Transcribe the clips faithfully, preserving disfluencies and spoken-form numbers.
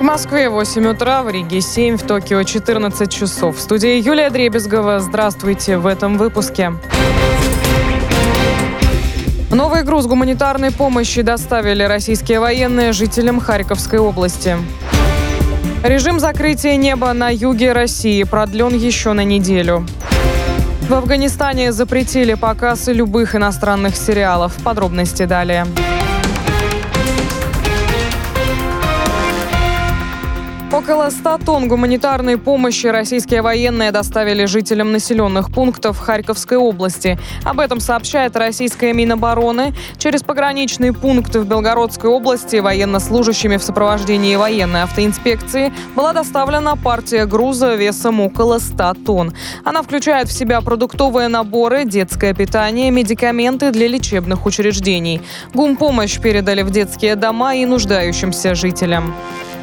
В Москве восемь утра, в Риге семь, в Токио четырнадцать часов. В студии Юлия Дребезгова. Здравствуйте в этом выпуске. Новый груз гуманитарной помощи доставили российские военные жителям Харьковской области. Режим закрытия неба на юге России продлен еще на неделю. В Афганистане запретили показ любых иностранных сериалов. Подробности далее. Около ста тонн гуманитарной помощи российские военные доставили жителям населенных пунктов Харьковской области. Об этом сообщает российская Минобороны. Через пограничный пункт в Белгородской области военнослужащими в сопровождении военной автоинспекции была доставлена партия груза весом около ста тонн. Она включает в себя продуктовые наборы, детское питание, медикаменты для лечебных учреждений. Гумпомощь передали в детские дома и нуждающимся жителям.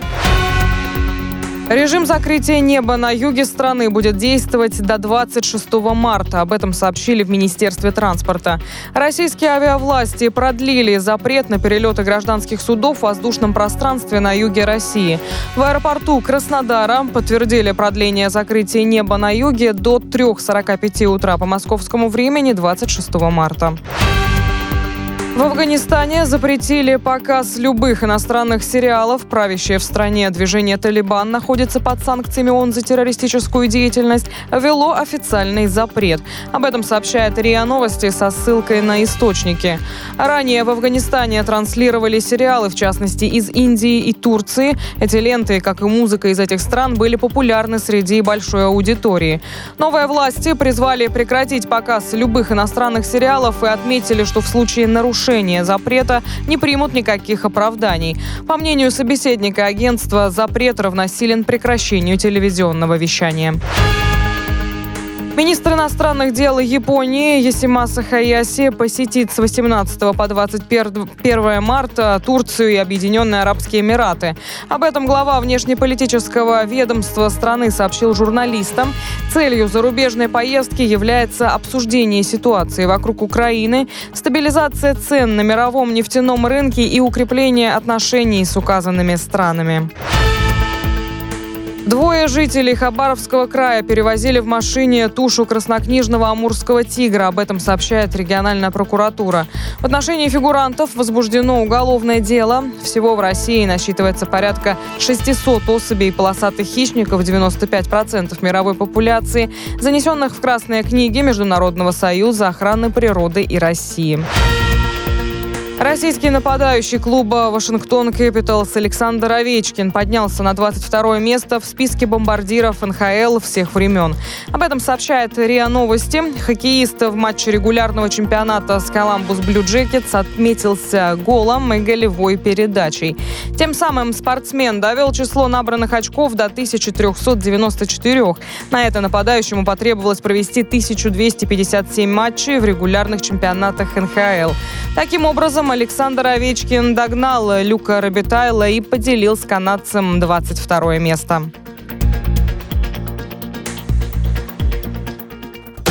Режим закрытия неба на юге страны будет действовать до двадцать шестого марта. Об этом сообщили в Министерстве транспорта. Российские авиавласти продлили запрет на перелеты гражданских судов в воздушном пространстве на юге России. В аэропорту Краснодара подтвердили продление закрытия неба на юге до трёх сорока пяти утра по московскому времени двадцать шестого марта. В Афганистане запретили показ любых иностранных сериалов. Правящее в стране движение «Талибан» находится под санкциями ООН за террористическую деятельность, ввело официальный запрет. Об этом сообщает РИА Новости со ссылкой на источники. Ранее в Афганистане транслировали сериалы, в частности, из Индии и Турции. Эти ленты, как и музыка из этих стран, были популярны среди большой аудитории. Новые власти призвали прекратить показ любых иностранных сериалов и отметили, что в случае нарушения запрета не примут никаких оправданий. По мнению собеседника агентства, запрет равносилен прекращению телевизионного вещания. Министр иностранных дел Японии Йосимаса Хаяси посетит с восемнадцатого по двадцать первое марта Турцию и Объединенные Арабские Эмираты. Об этом глава внешнеполитического ведомства страны сообщил журналистам. Целью зарубежной поездки является обсуждение ситуации вокруг Украины, стабилизация цен на мировом нефтяном рынке и укрепление отношений с указанными странами. Двое жителей Хабаровского края перевозили в машине тушу краснокнижного амурского тигра. Об этом сообщает региональная прокуратура. В отношении фигурантов возбуждено уголовное дело. Всего в России насчитывается порядка шестисот особей полосатых хищников, девяносто пять процентов мировой популяции, занесенных в красные книги Международного союза охраны природы и России. Российский нападающий клуба «Вашингтон Кэпиталс» Александр Овечкин поднялся на двадцать второе место в списке бомбардиров эн ха эл всех времен. Об этом сообщает РИА Новости. Хоккеист в матче регулярного чемпионата с Columbus Blue Jackets отметился голом и голевой передачей. Тем самым спортсмен довел число набранных очков до тысячи трёхсот девяноста четырёх. На это нападающему потребовалось провести тысячу двести пятьдесят семь матчей в регулярных чемпионатах эн ха эл. Таким образом, Александр Овечкин догнал Люка Робитайла и поделил с канадцем двадцать второе место.